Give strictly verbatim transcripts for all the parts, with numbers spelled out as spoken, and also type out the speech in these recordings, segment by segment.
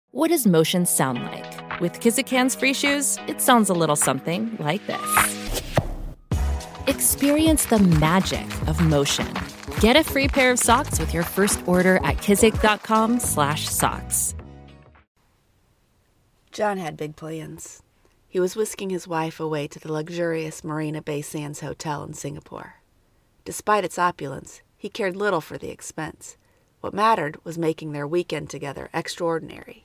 What does motion sound like? With Kizikans free shoes, it sounds a little something like this. Experience the magic of motion. Get a free pair of socks with your first order at kizik.com slash socks. John had big plans. He was whisking his wife away to the luxurious Marina Bay Sands Hotel in Singapore. Despite its opulence, he cared little for the expense. What mattered was making their weekend together extraordinary.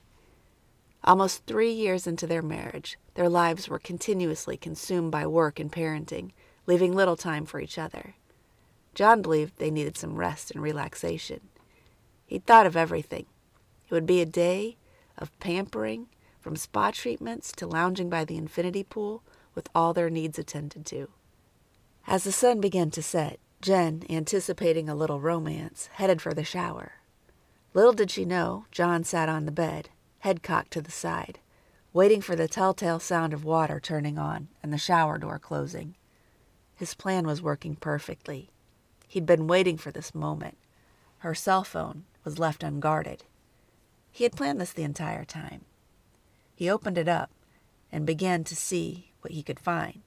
Almost three years into their marriage, their lives were continuously consumed by work and parenting, leaving little time for each other. John believed they needed some rest and relaxation. He'd thought of everything. It would be a day of pampering, from spa treatments to lounging by the infinity pool, with all their needs attended to. As the sun began to set, Jen, anticipating a little romance, headed for the shower. Little did she know, John sat on the bed, head cocked to the side, waiting for the telltale sound of water turning on and the shower door closing. His plan was working perfectly. He'd been waiting for this moment. Her cell phone was left unguarded. He had planned this the entire time. He opened it up and began to see what he could find.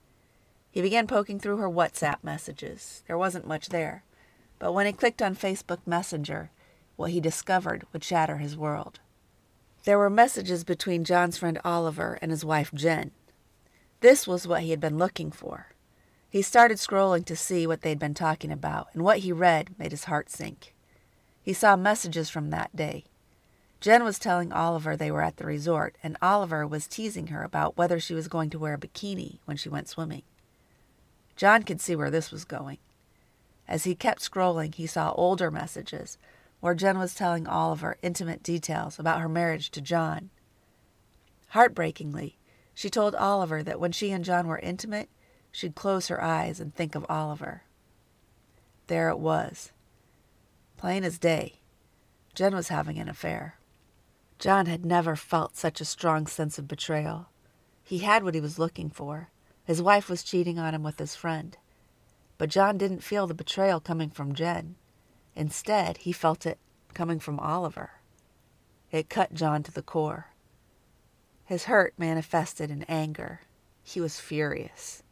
He began poking through her WhatsApp messages. There wasn't much there, but when he clicked on Facebook Messenger, what he discovered would shatter his world. There were messages between John's friend Oliver and his wife Jen. This was what he had been looking for. He started scrolling to see what they'd been talking about, and what he read made his heart sink. He saw messages from that day. Jen was telling Oliver they were at the resort, and Oliver was teasing her about whether she was going to wear a bikini when she went swimming. John could see where this was going. As he kept scrolling, he saw older messages where Jen was telling Oliver intimate details about her marriage to John. Heartbreakingly, she told Oliver that when she and John were intimate, she'd close her eyes and think of Oliver. There it was. Plain as day. Jen was having an affair. John had never felt such a strong sense of betrayal. He had what he was looking for. His wife was cheating on him with his friend. But John didn't feel the betrayal coming from Jen. Instead, he felt it coming from Oliver. It cut John to the core. His hurt manifested in anger. He was furious.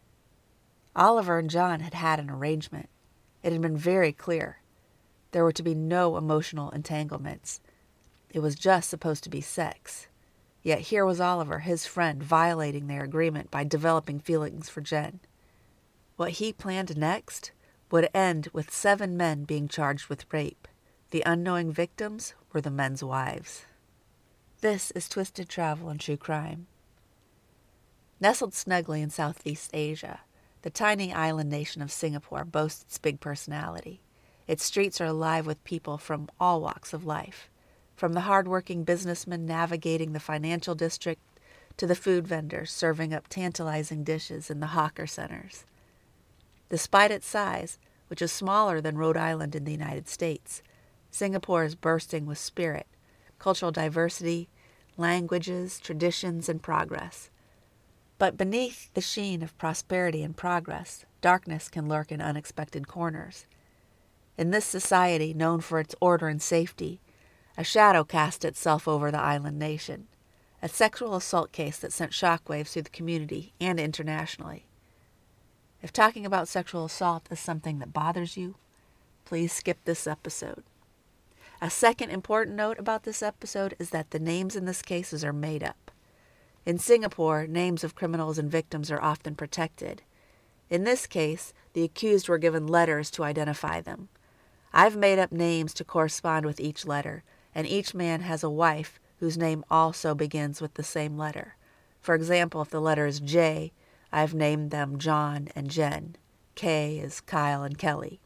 Oliver and John had had an arrangement. It had been very clear. There were to be no emotional entanglements. It was just supposed to be sex. Yet here was Oliver, his friend, violating their agreement by developing feelings for Jen. What he planned next would end with seven men being charged with rape. The unknowing victims were the men's wives. This is Twisted Travel and True Crime. Nestled snugly in Southeast Asia, the tiny island nation of Singapore boasts its big personality. Its streets are alive with people from all walks of life, from the hard-working businessmen navigating the financial district to the food vendors serving up tantalizing dishes in the hawker centers. Despite its size, which is smaller than Rhode Island in the United States, Singapore is bursting with spirit, cultural diversity, languages, traditions, and progress. But beneath the sheen of prosperity and progress, darkness can lurk in unexpected corners. In this society, known for its order and safety, a shadow cast itself over the island nation, a sexual assault case that sent shockwaves through the community and internationally. If talking about sexual assault is something that bothers you, please skip this episode. A second important note about this episode is that the names in this cases are made up. In Singapore, names of criminals and victims are often protected. In this case, the accused were given letters to identify them. I've made up names to correspond with each letter, and each man has a wife whose name also begins with the same letter. For example, if the letter is J, I've named them John and Jen. K is Kyle and Kelly.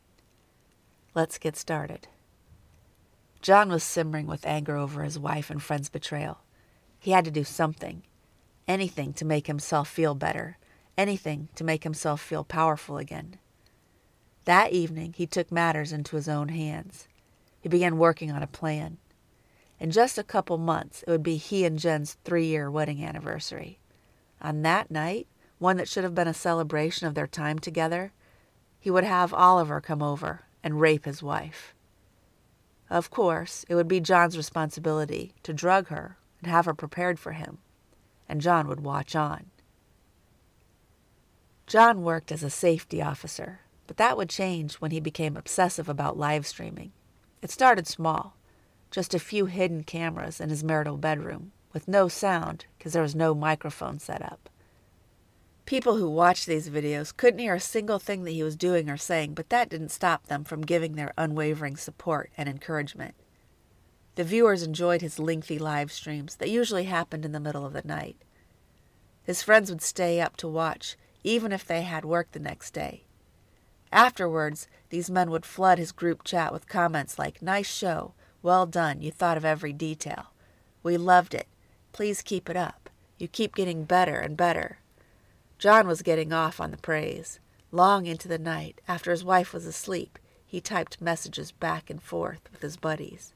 Let's get started. John was simmering with anger over his wife and friend's betrayal. He had to do something, anything to make himself feel better, anything to make himself feel powerful again. That evening, he took matters into his own hands. He began working on a plan. In just a couple months, it would be he and Jen's three-year wedding anniversary. On that night, one that should have been a celebration of their time together, he would have Oliver come over and rape his wife. Of course, it would be John's responsibility to drug her and have her prepared for him, and John would watch on. John worked as a safety officer, but that would change when he became obsessive about live streaming. It started small, just a few hidden cameras in his marital bedroom, with no sound because there was no microphone set up. People who watched these videos couldn't hear a single thing that he was doing or saying, but that didn't stop them from giving their unwavering support and encouragement. The viewers enjoyed his lengthy live streams that usually happened in the middle of the night. His friends would stay up to watch, even if they had work the next day. Afterwards, these men would flood his group chat with comments like, "Nice show, well done, you thought of every detail. We loved it, please keep it up, you keep getting better and better." John was getting off on the praise. Long into the night, after his wife was asleep, he typed messages back and forth with his buddies.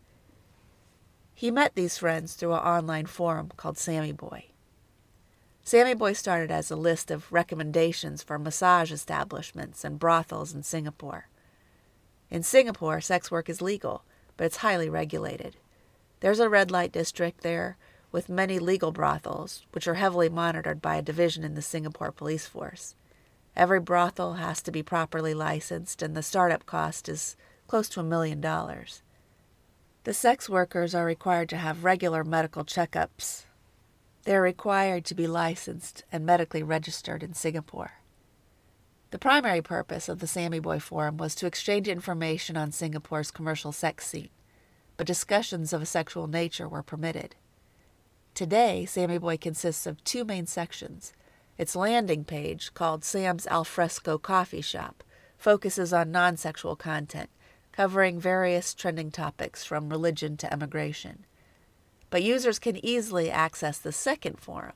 He met these friends through an online forum called Sammy Boy. Sammy Boy started as a list of recommendations for massage establishments and brothels in Singapore. In Singapore, sex work is legal, but it's highly regulated. There's a red light district there with many legal brothels, which are heavily monitored by a division in the Singapore police force. Every brothel has to be properly licensed, and the startup cost is close to a million dollars. The sex workers are required to have regular medical checkups. They are required to be licensed and medically registered in Singapore. The primary purpose of the Sammy Boy Forum was to exchange information on Singapore's commercial sex scene, but discussions of a sexual nature were permitted. Today, Sammy Boy consists of two main sections. Its landing page, called Sam's Alfresco Coffee Shop, focuses on non-sexual content, covering various trending topics from religion to immigration. But users can easily access the second forum.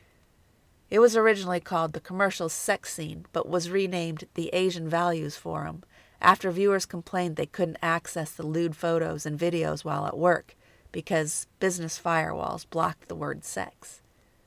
It was originally called the Commercial Sex Scene, but was renamed the Asian Values Forum after viewers complained they couldn't access the lewd photos and videos while at work, because business firewalls blocked the word sex.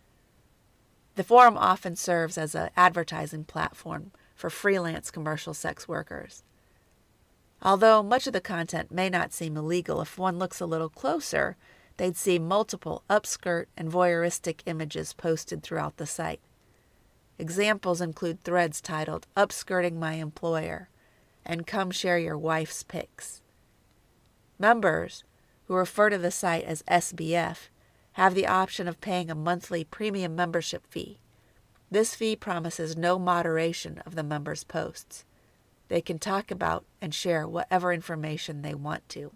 The forum often serves as an advertising platform for freelance commercial sex workers. Although much of the content may not seem illegal, if one looks a little closer, they'd see multiple upskirt and voyeuristic images posted throughout the site. Examples include threads titled "Upskirting My Employer" and "Come Share Your Wife's Pics." Members, who refer to the site as S B F, have the option of paying a monthly premium membership fee. This fee promises no moderation of the members' posts. They can talk about and share whatever information they want to.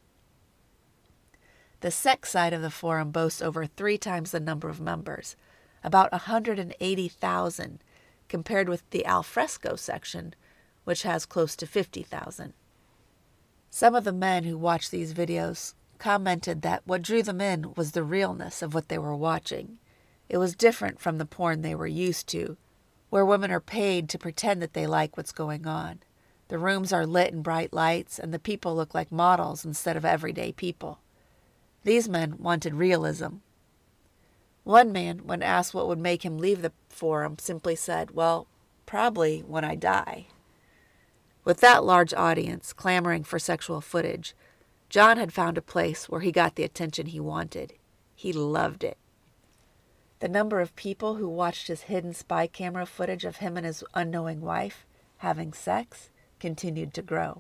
The sex side of the forum boasts over three times the number of members, about one hundred eighty thousand, compared with the Alfresco section, which has close to fifty thousand. Some of the men who watch these videos commented that what drew them in was the realness of what they were watching. It was different from the porn they were used to, where women are paid to pretend that they like what's going on. The rooms are lit in bright lights, and the people look like models instead of everyday people. These men wanted realism. One man, when asked what would make him leave the forum, simply said, "Well, probably when I die." With that large audience clamoring for sexual footage, John had found a place where he got the attention he wanted. He loved it. The number of people who watched his hidden spy camera footage of him and his unknowing wife having sex continued to grow.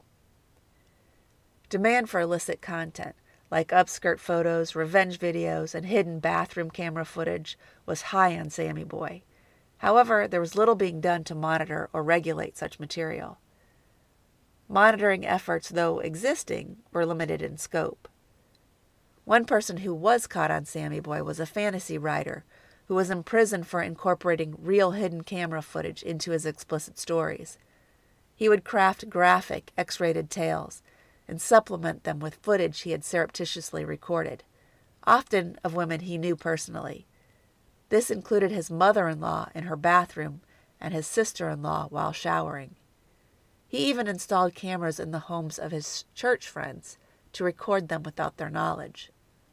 Demand for illicit content, like upskirt photos, revenge videos, and hidden bathroom camera footage, was high on Sammy Boy. However, there was little being done to monitor or regulate such material. Monitoring efforts, though existing, were limited in scope. One person who was caught on Sammy Boy was a fantasy writer who was imprisoned for incorporating real hidden camera footage into his explicit stories. He would craft graphic, X-rated tales and supplement them with footage he had surreptitiously recorded, often of women he knew personally. This included his mother-in-law in her bathroom and his sister-in-law while showering. He even installed cameras in the homes of his church friends to record them without their knowledge.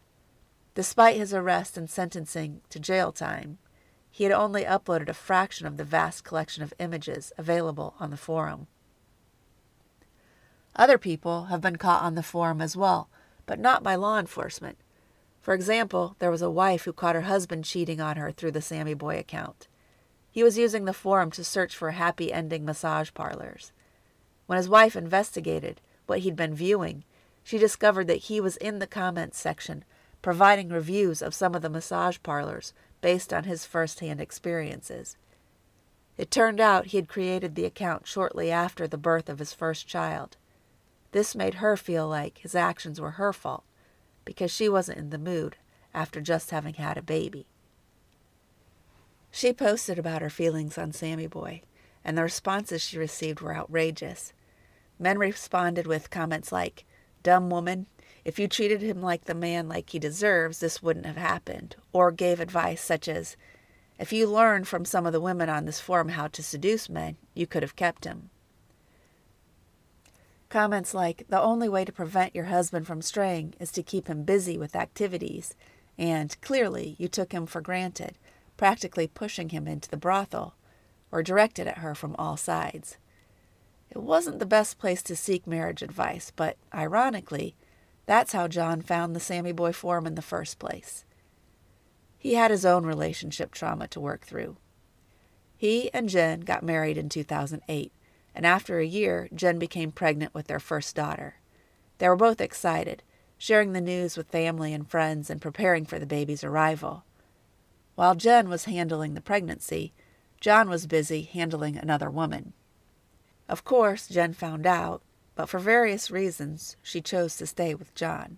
Despite his arrest and sentencing to jail time, he had only uploaded a fraction of the vast collection of images available on the forum. Other people have been caught on the forum as well, but not by law enforcement. For example, there was a wife who caught her husband cheating on her through the Sammy Boy account. He was using the forum to search for happy-ending massage parlors. When his wife investigated what he'd been viewing, she discovered that he was in the comments section providing reviews of some of the massage parlors based on his first-hand experiences. It turned out he had created the account shortly after the birth of his first child. This made her feel like his actions were her fault, because she wasn't in the mood after just having had a baby. She posted about her feelings on Sammy Boy, and the responses she received were outrageous. Men responded with comments like, "Dumb woman, if you treated him like the man like he deserves, this wouldn't have happened," or gave advice such as, "If you learned from some of the women on this forum how to seduce men, you could have kept him." Comments like, "The only way to prevent your husband from straying is to keep him busy with activities," and "Clearly, you took him for granted," practically pushing him into the brothel, were directed at her from all sides. It wasn't the best place to seek marriage advice, but, ironically, that's how John found the Sammy Boy forum in the first place. He had his own relationship trauma to work through. He and Jen got married in two thousand eight, and after a year, Jen became pregnant with their first daughter. They were both excited, sharing the news with family and friends and preparing for the baby's arrival. While Jen was handling the pregnancy, John was busy handling another woman. Of course, Jen found out, but for various reasons, she chose to stay with John.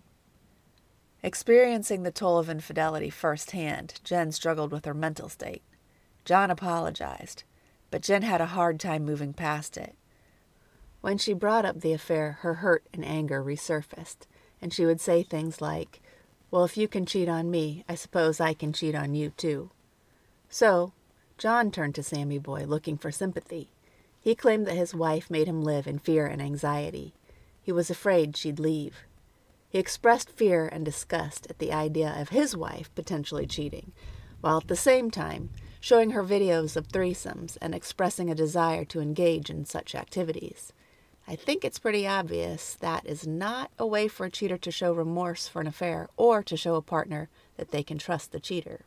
Experiencing the toll of infidelity firsthand, Jen struggled with her mental state. John apologized, but Jen had a hard time moving past it. When she brought up the affair, her hurt and anger resurfaced, and she would say things like, "Well, if you can cheat on me, I suppose I can cheat on you too." So, John turned to Sammy Boy looking for sympathy. He claimed that his wife made him live in fear and anxiety. He was afraid she'd leave. He expressed fear and disgust at the idea of his wife potentially cheating, while at the same time showing her videos of threesomes and expressing a desire to engage in such activities. I think it's pretty obvious that is not a way for a cheater to show remorse for an affair or to show a partner that they can trust the cheater.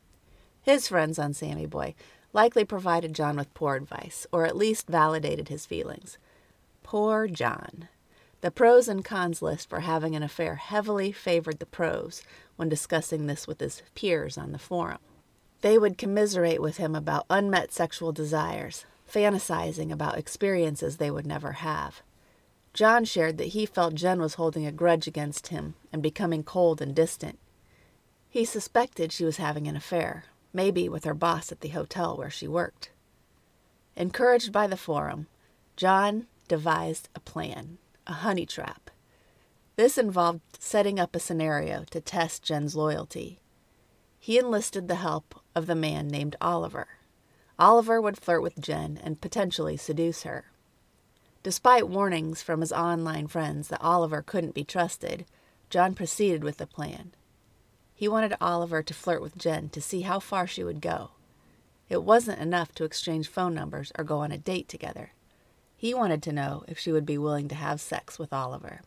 His friends on Sammy Boy likely provided John with poor advice, or at least validated his feelings. Poor John. The pros and cons list for having an affair heavily favored the pros when discussing this with his peers on the forum. They would commiserate with him about unmet sexual desires, fantasizing about experiences they would never have. John shared that he felt Jen was holding a grudge against him and becoming cold and distant. He suspected she was having an affair, maybe with her boss at the hotel where she worked. Encouraged by the forum, John devised a plan, a honey trap. This involved setting up a scenario to test Jen's loyalty. He enlisted the help of the man named Oliver. Oliver would flirt with Jen and potentially seduce her. Despite warnings from his online friends that Oliver couldn't be trusted, John proceeded with the plan. He wanted Oliver to flirt with Jen to see how far she would go. It wasn't enough to exchange phone numbers or go on a date together. He wanted to know if she would be willing to have sex with Oliver.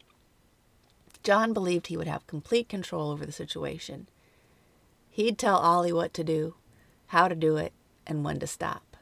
John believed he would have complete control over the situation. He'd tell Ollie what to do, how to do it, and when to stop.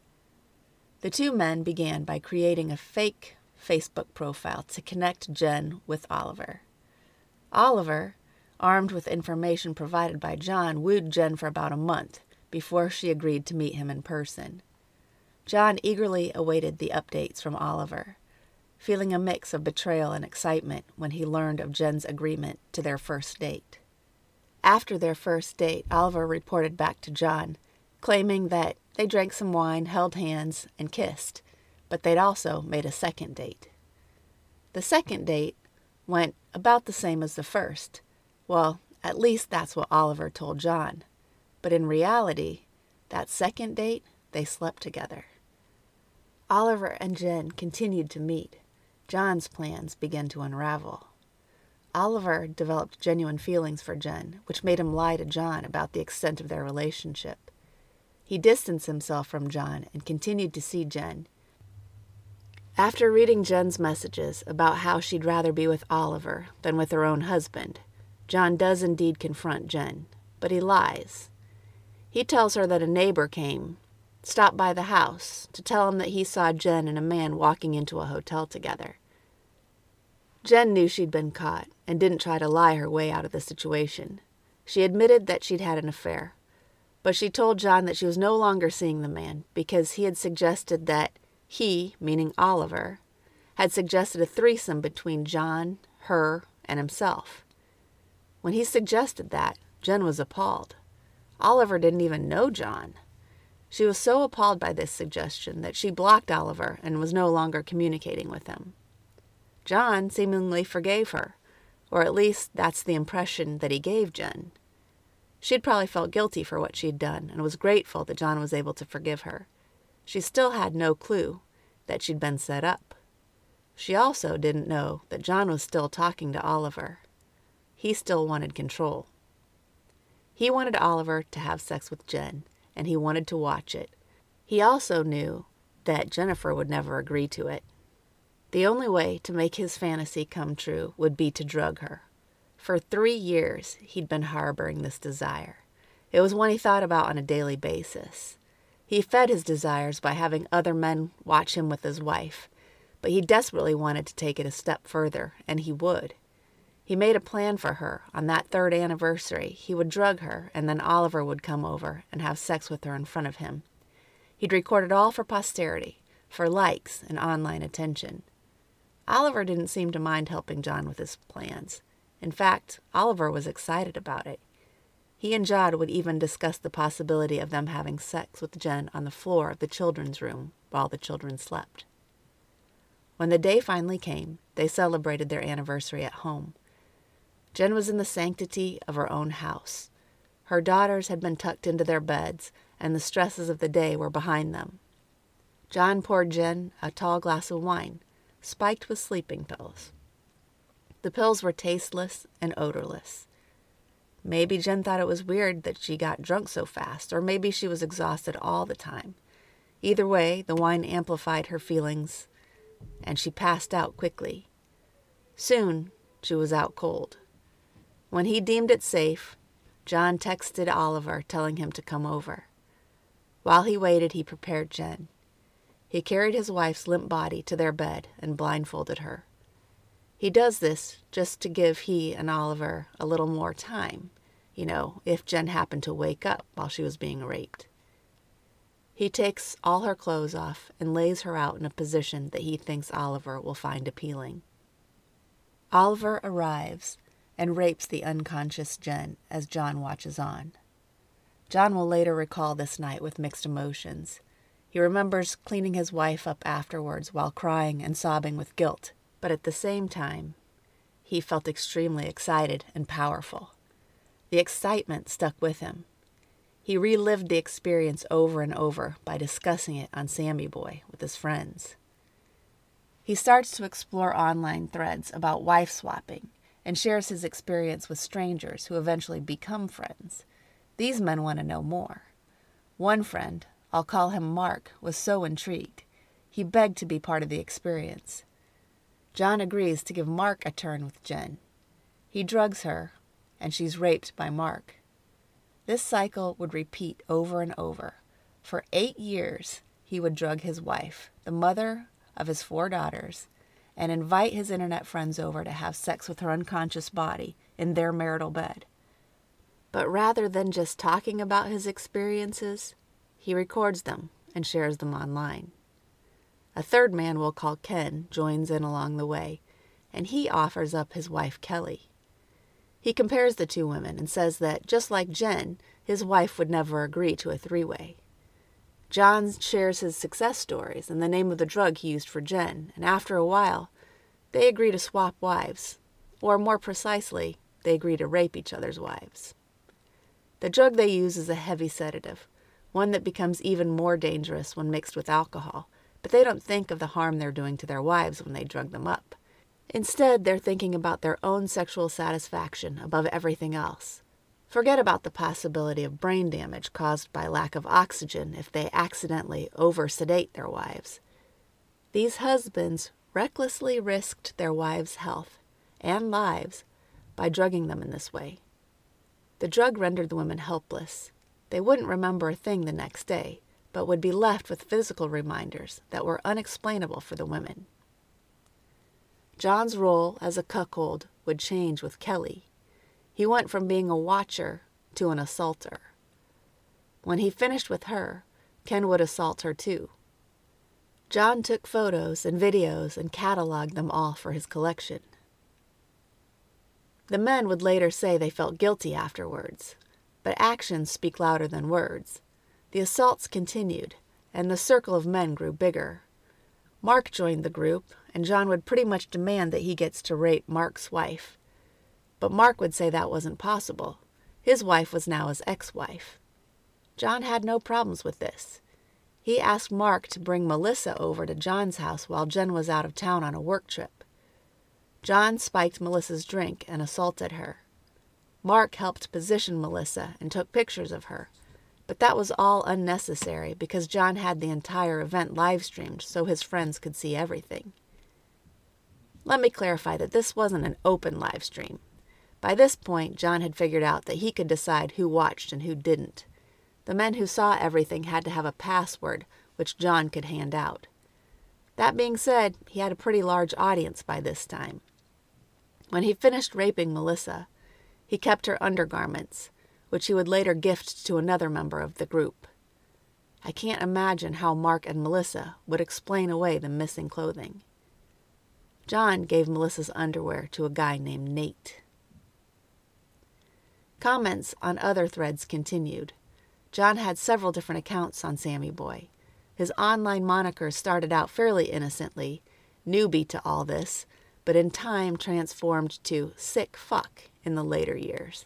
The two men began by creating a fake Facebook profile to connect Jen with Oliver. Oliver, armed with information provided by John, wooed Jen for about a month before she agreed to meet him in person. John eagerly awaited the updates from Oliver, feeling a mix of betrayal and excitement when he learned of Jen's agreement to their first date. After their first date, Oliver reported back to John, claiming that they drank some wine, held hands, and kissed, but they'd also made a second date. The second date went about the same as the first. Well, at least that's what Oliver told John. But in reality, that second date, they slept together. Oliver and Jen continued to meet. John's plans began to unravel. Oliver developed genuine feelings for Jen, which made him lie to John about the extent of their relationship. He distanced himself from John and continued to see Jen. After reading Jen's messages about how she'd rather be with Oliver than with her own husband, John does indeed confront Jen, but he lies. He tells her that a neighbor came, stopped by the house, to tell him that he saw Jen and a man walking into a hotel together. Jen knew she'd been caught and didn't try to lie her way out of the situation. She admitted that she'd had an affair, but she told John that she was no longer seeing the man because he had suggested that he, meaning Oliver, had suggested a threesome between John, her, and himself. When he suggested that, Jen was appalled. Oliver didn't even know John. She was so appalled by this suggestion that she blocked Oliver and was no longer communicating with him. John seemingly forgave her, or at least that's the impression that he gave Jen. She'd probably felt guilty for what she'd done and was grateful that John was able to forgive her. She still had no clue that she'd been set up. She also didn't know that John was still talking to Oliver. He still wanted control. He wanted Oliver to have sex with Jen, and he wanted to watch it. He also knew that Jennifer would never agree to it. The only way to make his fantasy come true would be to drug her. For three years, he'd been harboring this desire. It was one he thought about on a daily basis. He fed his desires by having other men watch him with his wife, but he desperately wanted to take it a step further, and he would. He made a plan for her. On that third anniversary, he would drug her, and then Oliver would come over and have sex with her in front of him. He'd record it all for posterity, for likes and online attention. Oliver didn't seem to mind helping John with his plans. In fact, Oliver was excited about it. He and John would even discuss the possibility of them having sex with Jen on the floor of the children's room while the children slept. When the day finally came, they celebrated their anniversary at home. Jen was in the sanctity of her own house. Her daughters had been tucked into their beds, and the stresses of the day were behind them. John poured Jen a tall glass of wine, spiked with sleeping pills. The pills were tasteless and odorless. Maybe Jen thought it was weird that she got drunk so fast, or maybe she was exhausted all the time. Either way, the wine amplified her feelings, and she passed out quickly. Soon, she was out cold. When he deemed it safe, John texted Oliver telling him to come over. While he waited, he prepared Jen. He carried his wife's limp body to their bed and blindfolded her. He does this just to give he and Oliver a little more time, you know, if Jen happened to wake up while she was being raped. He takes all her clothes off and lays her out in a position that he thinks Oliver will find appealing. Oliver arrives and rapes the unconscious Jen as John watches on. John will later recall this night with mixed emotions. He remembers cleaning his wife up afterwards while crying and sobbing with guilt, but at the same time, he felt extremely excited and powerful. The excitement stuck with him. He relived the experience over and over by discussing it on Sammy Boy with his friends. He starts to explore online threads about wife swapping and shares his experience with strangers who eventually become friends. These men want to know more. One friend, I'll call him Mark, was so intrigued. He begged to be part of the experience. John agrees to give Mark a turn with Jen. He drugs her, and she's raped by Mark. This cycle would repeat over and over. For eight years, he would drug his wife, the mother of his four daughters, and invite his internet friends over to have sex with her unconscious body in their marital bed. But rather than just talking about his experiences, he records them and shares them online. A third man we'll call Ken joins in along the way, and he offers up his wife Kelly. He compares the two women and says that, just like Jen, his wife would never agree to a three-way. John shares his success stories and the name of the drug he used for Jen, and after a while, they agree to swap wives, or more precisely, they agree to rape each other's wives. The drug they use is a heavy sedative, one that becomes even more dangerous when mixed with alcohol, but they don't think of the harm they're doing to their wives when they drug them up. Instead, they're thinking about their own sexual satisfaction above everything else. Forget about the possibility of brain damage caused by lack of oxygen if they accidentally over-sedate their wives. These husbands recklessly risked their wives' health and lives by drugging them in this way. The drug rendered the women helpless. They wouldn't remember a thing the next day, but would be left with physical reminders that were unexplainable for the women. John's role as a cuckold would change with Kelly. He went from being a watcher to an assaulter. When he finished with her, Ken would assault her too. John took photos and videos and cataloged them all for his collection. The men would later say they felt guilty afterwards, but actions speak louder than words. The assaults continued, and the circle of men grew bigger. Mark joined the group, and John would pretty much demand that he gets to rape Mark's wife. But Mark would say that wasn't possible. His wife was now his ex-wife. John had no problems with this. He asked Mark to bring Melissa over to John's house while Jen was out of town on a work trip. John spiked Melissa's drink and assaulted her. Mark helped position Melissa and took pictures of her, but that was all unnecessary because John had the entire event live-streamed so his friends could see everything. Let me clarify that this wasn't an open live stream. By this point, John had figured out that he could decide who watched and who didn't. The men who saw everything had to have a password, which John could hand out. That being said, he had a pretty large audience by this time. When he finished raping Melissa, he kept her undergarments, which he would later gift to another member of the group. I can't imagine how Mark and Melissa would explain away the missing clothing. John gave Melissa's underwear to a guy named Nate. Comments on other threads continued. John had several different accounts on Sammy Boy. His online moniker started out fairly innocently, newbie to all this, but in time transformed to sick fuck in the later years.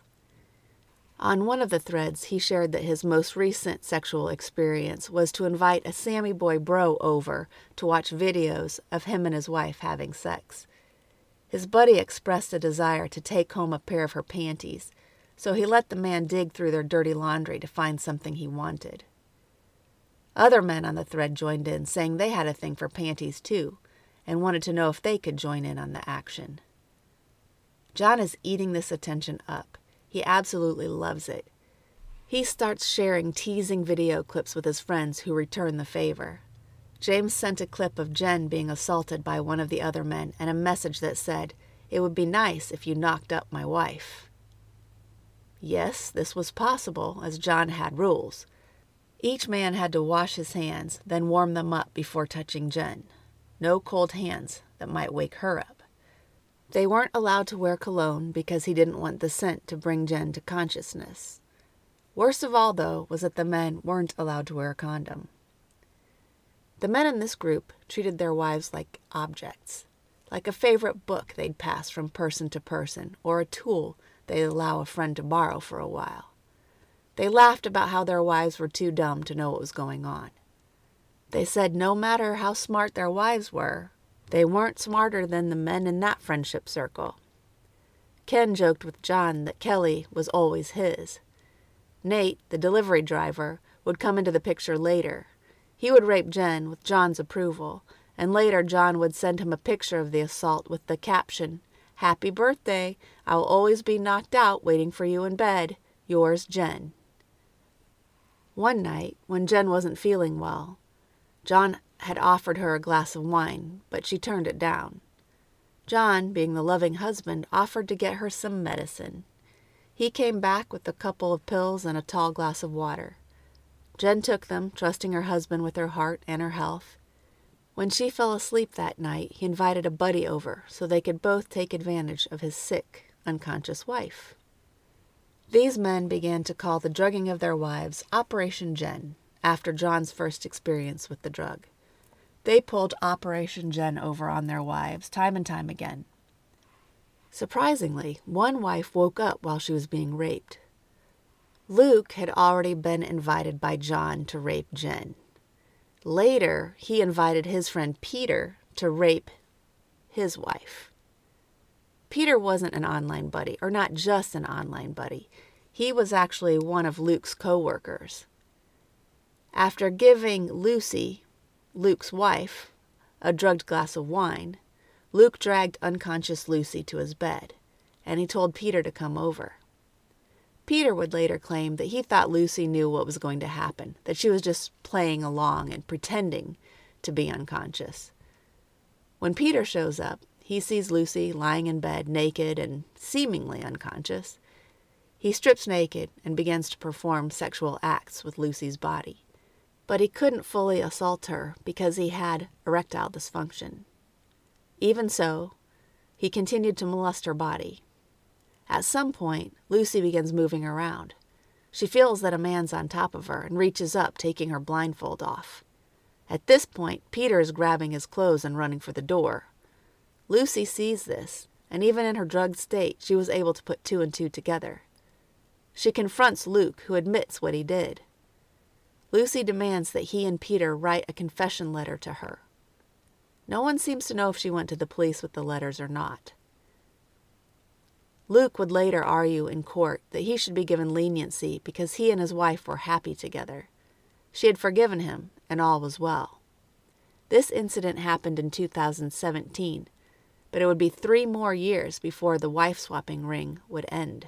On one of the threads, he shared that his most recent sexual experience was to invite a Sammy Boy bro over to watch videos of him and his wife having sex. His buddy expressed a desire to take home a pair of her panties, so he let the man dig through their dirty laundry to find something he wanted. Other men on the thread joined in, saying they had a thing for panties too, and wanted to know if they could join in on the action. John is eating this attention up. He absolutely loves it. He starts sharing teasing video clips with his friends who return the favor. James sent a clip of Jen being assaulted by one of the other men and a message that said, "It would be nice if you knocked up my wife." Yes, this was possible, as John had rules. Each man had to wash his hands, then warm them up before touching Jen. No cold hands that might wake her up. They weren't allowed to wear cologne because he didn't want the scent to bring Jen to consciousness. Worst of all, though, was that the men weren't allowed to wear a condom. The men in this group treated their wives like objects, like a favorite book they'd pass from person to person, or a tool they'd allow a friend to borrow for a while. They laughed about how their wives were too dumb to know what was going on. They said no matter how smart their wives were, they weren't smarter than the men in that friendship circle. Ken joked with John that Kelly was always his. Nate, the delivery driver, would come into the picture later. He would rape Jen with John's approval, and later John would send him a picture of the assault with the caption, "Happy birthday, I'll always be knocked out waiting for you in bed. Yours, Jen." One night, when Jen wasn't feeling well, John had offered her a glass of wine, but she turned it down. John, being the loving husband, offered to get her some medicine. He came back with a couple of pills and a tall glass of water. Jen took them, trusting her husband with her heart and her health. When she fell asleep that night, he invited a buddy over so they could both take advantage of his sick, unconscious wife. These men began to call the drugging of their wives Operation Jen, after John's first experience with the drug. They pulled Operation Jen over on their wives time and time again. Surprisingly, one wife woke up while she was being raped. Luke had already been invited by John to rape Jen. Later, he invited his friend Peter to rape his wife. Peter wasn't an online buddy, or not just an online buddy. He was actually one of Luke's co-workers. After giving Lucy, Luke's wife, a drugged glass of wine, Luke dragged unconscious Lucy to his bed, and he told Peter to come over. Peter would later claim that he thought Lucy knew what was going to happen, that she was just playing along and pretending to be unconscious. When Peter shows up, he sees Lucy lying in bed naked and seemingly unconscious. He strips naked and begins to perform sexual acts with Lucy's body. But he couldn't fully assault her because he had erectile dysfunction. Even so, he continued to molest her body. At some point, Lucy begins moving around. She feels that a man's on top of her and reaches up, taking her blindfold off. At this point, Peter is grabbing his clothes and running for the door. Lucy sees this, and even in her drugged state, she was able to put two and two together. She confronts Luke, who admits what he did. Lucy demands that he and Peter write a confession letter to her. No one seems to know if she went to the police with the letters or not. Luke would later argue in court that he should be given leniency because he and his wife were happy together. She had forgiven him, and all was well. This incident happened in two thousand seventeen, but it would be three more years before the wife-swapping ring would end.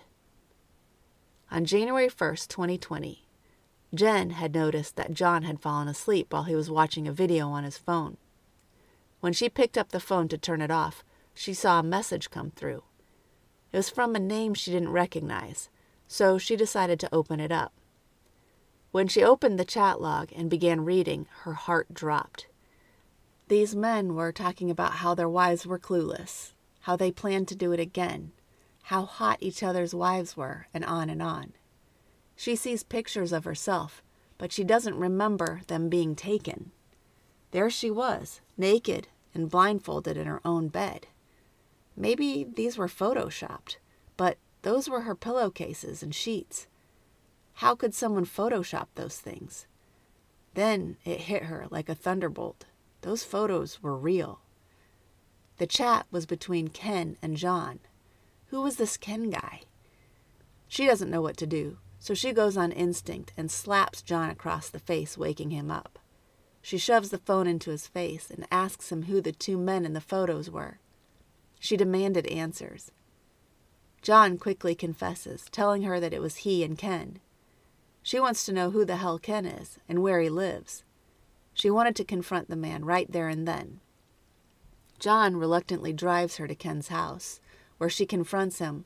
On January first, twenty twenty, Jen had noticed that John had fallen asleep while he was watching a video on his phone. When she picked up the phone to turn it off, she saw a message come through. It was from a name she didn't recognize, so she decided to open it up. When she opened the chat log and began reading, her heart dropped. These men were talking about how their wives were clueless, how they planned to do it again, how hot each other's wives were, and on and on. She sees pictures of herself, but she doesn't remember them being taken. There she was, naked and blindfolded in her own bed. Maybe these were photoshopped, but those were her pillowcases and sheets. How could someone Photoshop those things? Then it hit her like a thunderbolt. Those photos were real. The chat was between Ken and John. Who was this Ken guy? She doesn't know what to do, so she goes on instinct and slaps John across the face, waking him up. She shoves the phone into his face and asks him who the two men in the photos were. She demanded answers. John quickly confesses, telling her that it was he and Ken. She wants to know who the hell Ken is and where he lives. She wanted to confront the man right there and then. John reluctantly drives her to Ken's house, where she confronts him.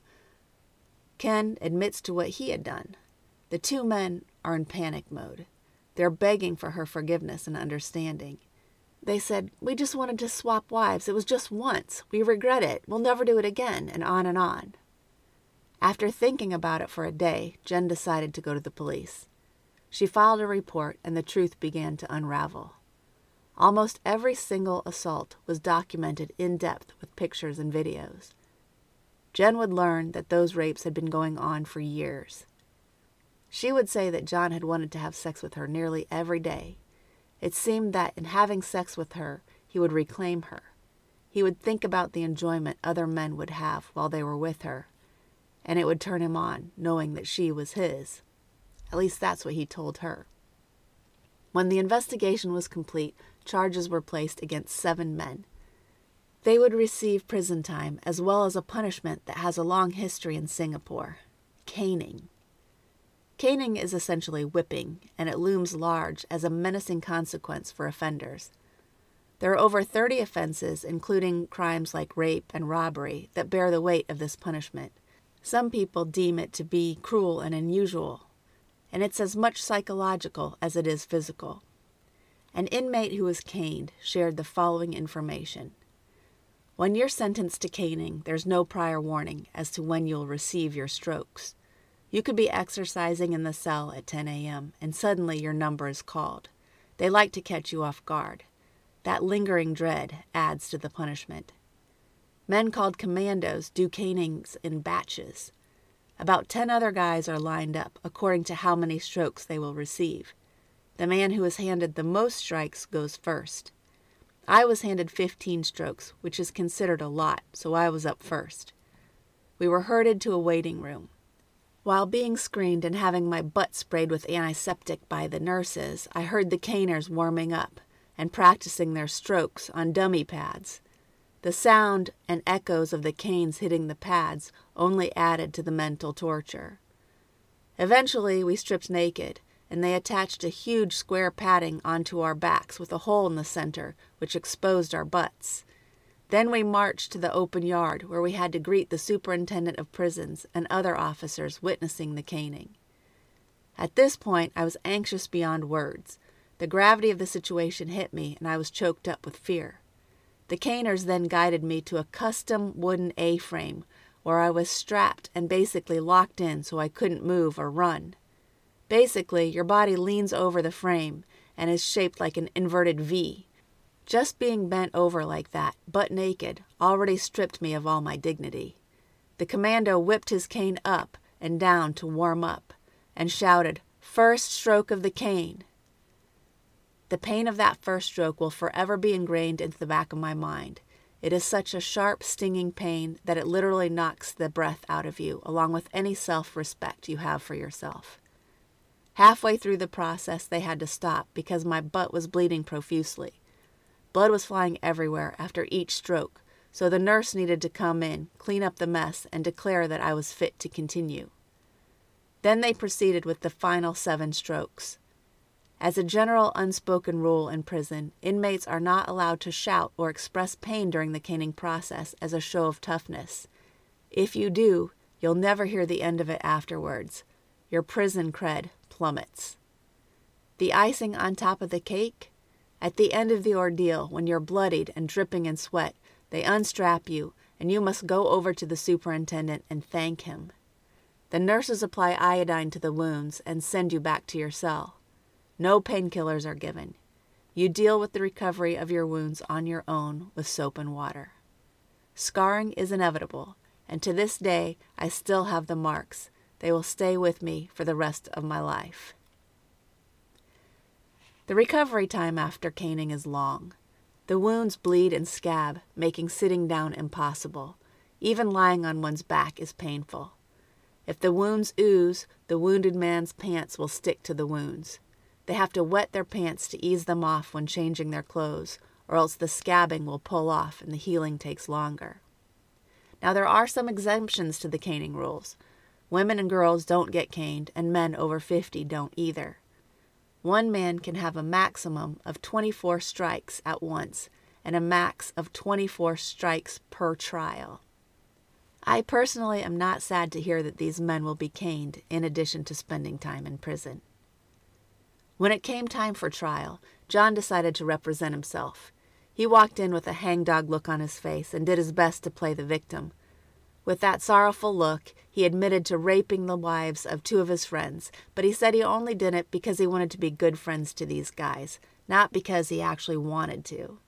Ken admits to what he had done. The two men are in panic mode. They're begging for her forgiveness and understanding. They said, "We just wanted to swap wives. It was just once. We regret it. We'll never do it again," and on and on. After thinking about it for a day, Jen decided to go to the police. She filed a report, and the truth began to unravel. Almost every single assault was documented in depth with pictures and videos. Jen would learn that those rapes had been going on for years. She would say that John had wanted to have sex with her nearly every day. It seemed that in having sex with her, he would reclaim her. He would think about the enjoyment other men would have while they were with her, and it would turn him on, knowing that she was his. At least that's what he told her. When the investigation was complete, charges were placed against seven men. They would receive prison time as well as a punishment that has a long history in Singapore: caning. Caning is essentially whipping, and it looms large as a menacing consequence for offenders. There are over thirty offenses, including crimes like rape and robbery, that bear the weight of this punishment. Some people deem it to be cruel and unusual, and it's as much psychological as it is physical. An inmate who was caned shared the following information. When you're sentenced to caning, there's no prior warning as to when you'll receive your strokes. You could be exercising in the cell at ten a.m. and suddenly your number is called. They like to catch you off guard. That lingering dread adds to the punishment. Men called commandos do canings in batches. About ten other guys are lined up according to how many strokes they will receive. The man who is handed the most strikes goes first. I was handed fifteen strokes, which is considered a lot, so I was up first. We were herded to a waiting room. While being screened and having my butt sprayed with antiseptic by the nurses, I heard the caners warming up, and practicing their strokes on dummy pads. The sound and echoes of the canes hitting the pads only added to the mental torture. Eventually, we stripped naked, and they attached a huge square padding onto our backs with a hole in the center, which exposed our butts. Then we marched to the open yard, where we had to greet the superintendent of prisons and other officers witnessing the caning. At this point, I was anxious beyond words. The gravity of the situation hit me, and I was choked up with fear. The caners then guided me to a custom wooden A-frame, where I was strapped and basically locked in so I couldn't move or run. Basically, your body leans over the frame and is shaped like an inverted V. Just being bent over like that, butt naked, already stripped me of all my dignity. The commando whipped his cane up and down to warm up and shouted, "First stroke of the cane." The pain of that first stroke will forever be ingrained into the back of my mind. It is such a sharp, stinging pain that it literally knocks the breath out of you, along with any self-respect you have for yourself. Halfway through the process, they had to stop because my butt was bleeding profusely. Blood was flying everywhere after each stroke, so the nurse needed to come in, clean up the mess, and declare that I was fit to continue. Then they proceeded with the final seven strokes. As a general unspoken rule in prison, inmates are not allowed to shout or express pain during the caning process as a show of toughness. If you do, you'll never hear the end of it afterwards. Your prison cred plummets. The icing on top of the cake? At the end of the ordeal, when you're bloodied and dripping in sweat, they unstrap you, and you must go over to the superintendent and thank him. The nurses apply iodine to the wounds and send you back to your cell. No painkillers are given. You deal with the recovery of your wounds on your own with soap and water. Scarring is inevitable, and to this day I still have the marks. They will stay with me for the rest of my life. The recovery time after caning is long. The wounds bleed and scab, making sitting down impossible. Even lying on one's back is painful. If the wounds ooze, the wounded man's pants will stick to the wounds. They have to wet their pants to ease them off when changing their clothes, or else the scabbing will pull off and the healing takes longer. Now, there are some exemptions to the caning rules. Women and girls don't get caned, and men over fifty don't either. One man can have a maximum of twenty-four strikes at once, and a max of twenty-four strikes per trial. I personally am not sad to hear that these men will be caned in addition to spending time in prison. When it came time for trial, John decided to represent himself. He walked in with a hangdog look on his face and did his best to play the victim. With that sorrowful look, he admitted to raping the wives of two of his friends, but he said he only did it because he wanted to be good friends to these guys, not because he actually wanted to.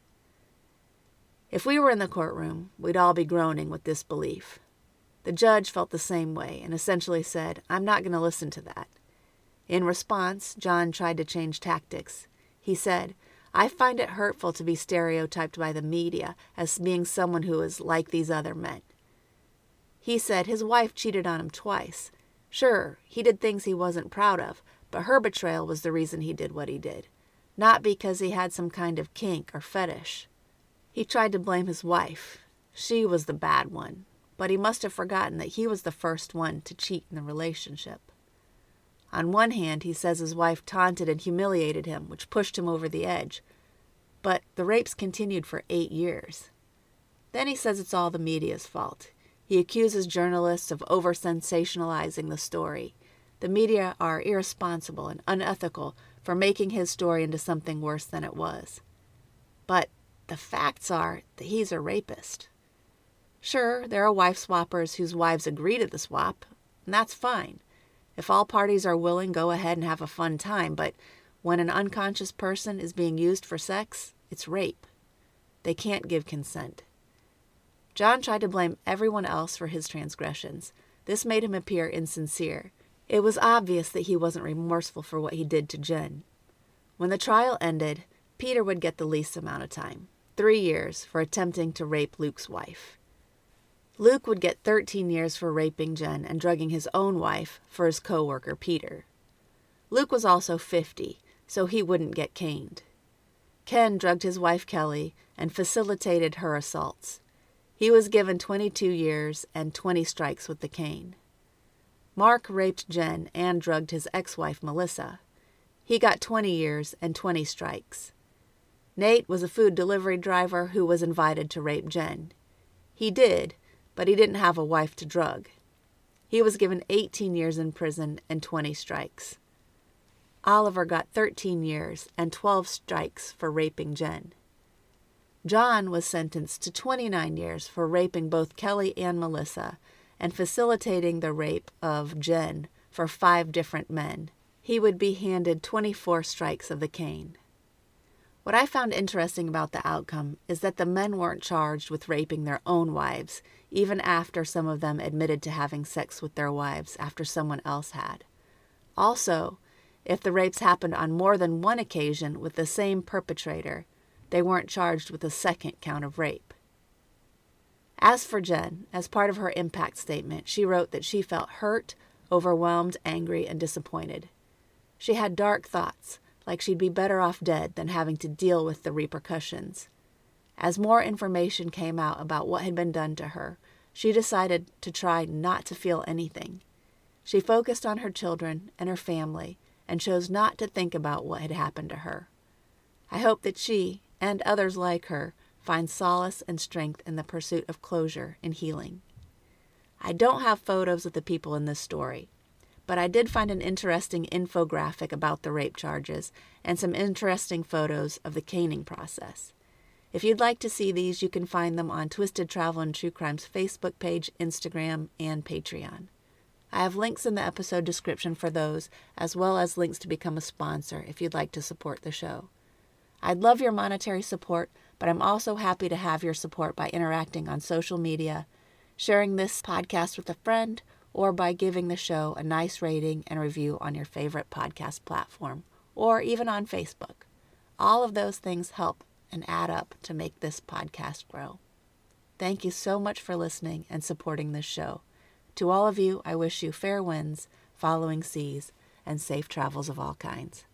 If we were in the courtroom, we'd all be groaning with disbelief. The judge felt the same way and essentially said, "I'm not going to listen to that." In response, John tried to change tactics. He said, "I find it hurtful to be stereotyped by the media as being someone who is like these other men." He said his wife cheated on him twice. Sure, he did things he wasn't proud of, but her betrayal was the reason he did what he did, not because he had some kind of kink or fetish. He tried to blame his wife. She was the bad one, but he must have forgotten that he was the first one to cheat in the relationship. On one hand, he says his wife taunted and humiliated him, which pushed him over the edge. But the rapes continued for eight years. Then he says it's all the media's fault. He accuses journalists of over-sensationalizing the story. The media are irresponsible and unethical for making his story into something worse than it was. But the facts are that he's a rapist. Sure, there are wife swappers whose wives agree to the swap, and that's fine. If all parties are willing, go ahead and have a fun time, but when an unconscious person is being used for sex, it's rape. They can't give consent. John tried to blame everyone else for his transgressions. This made him appear insincere. It was obvious that he wasn't remorseful for what he did to Jen. When the trial ended, Peter would get the least amount of time, three years for attempting to rape Luke's wife. Luke would get thirteen years for raping Jen and drugging his own wife for his co-worker Peter. Luke was also fifty, so he wouldn't get caned. Ken drugged his wife Kelly and facilitated her assaults. He was given twenty-two years and twenty strikes with the cane. Mark raped Jen and drugged his ex-wife Melissa. He got twenty years and twenty strikes. Nate was a food delivery driver who was invited to rape Jen. He did, but he didn't have a wife to drug. He was given eighteen years in prison and twenty strikes. Oliver got thirteen years and twelve strikes for raping Jen. John was sentenced to twenty-nine years for raping both Kelly and Melissa and facilitating the rape of Jen for five different men. He would be handed twenty-four strikes of the cane. What I found interesting about the outcome is that the men weren't charged with raping their own wives, even after some of them admitted to having sex with their wives after someone else had. Also, if the rapes happened on more than one occasion with the same perpetrator, they weren't charged with a second count of rape. As for Jen, as part of her impact statement, she wrote that she felt hurt, overwhelmed, angry, and disappointed. She had dark thoughts, like she'd be better off dead than having to deal with the repercussions. As more information came out about what had been done to her, she decided to try not to feel anything. She focused on her children and her family and chose not to think about what had happened to her. I hope that she, and others like her, find solace and strength in the pursuit of closure and healing. I don't have photos of the people in this story, but I did find an interesting infographic about the rape charges and some interesting photos of the caning process. If you'd like to see these, you can find them on Twisted Travel and True Crime's Facebook page, Instagram, and Patreon. I have links in the episode description for those, as well as links to become a sponsor if you'd like to support the show. I'd love your monetary support, but I'm also happy to have your support by interacting on social media, sharing this podcast with a friend, or by giving the show a nice rating and review on your favorite podcast platform, or even on Facebook. All of those things help and add up to make this podcast grow. Thank you so much for listening and supporting this show. To all of you, I wish you fair winds, following seas, and safe travels of all kinds.